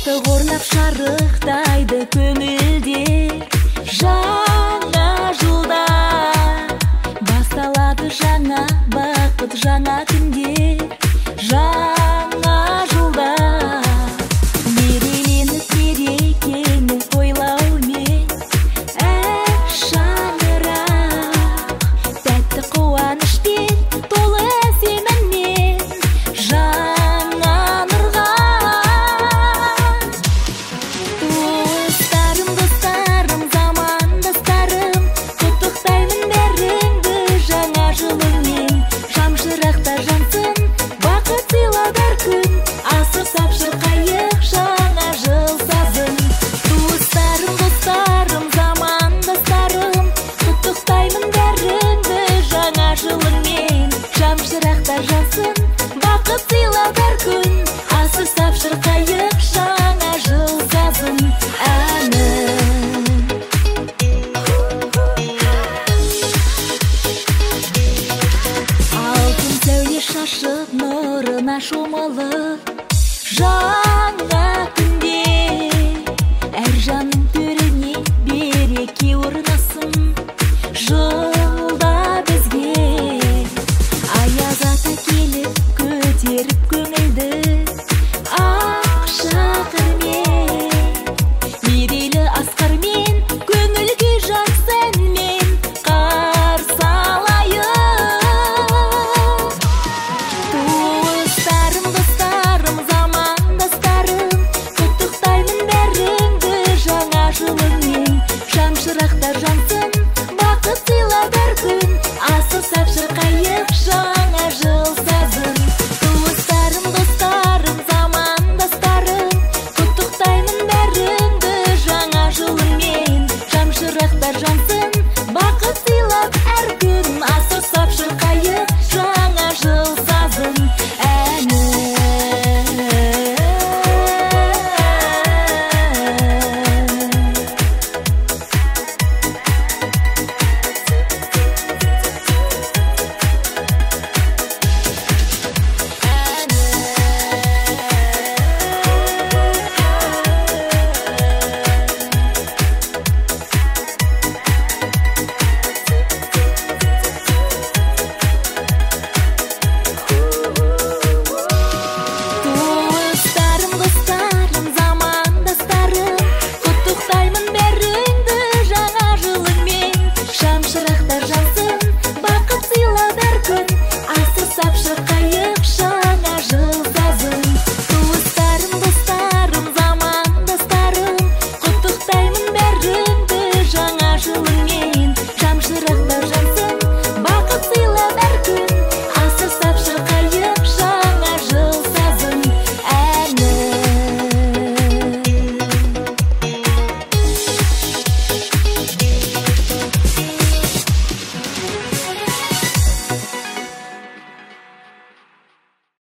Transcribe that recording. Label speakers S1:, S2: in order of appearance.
S1: бақыт орнап шарықтайды көңілде. Жаңа жылда басталады жаңа бақыт, жаңа күнде. Жаңа жылда мереленіп мерекені тойлаумен шаңырақ тәтті қуанышпен толы сеніммен жаңа нұрға. Достарым, замандастарым, құттықтаймын бәріңді жаңа жылыңмен. Шамшырақта жансын бақыт сыйладар күн, асыр сапшыр қайық жаңа жыл сазын. Достарым, замандастарым, құттықтаймын бәріңді жаңа жылыңмен. Шамшырақта жансын бақыт сыйладар күн, асыр сапшыр қайық жаңа жыл сазын. Алтын сәуле шашып нұрына шомылып, жаңа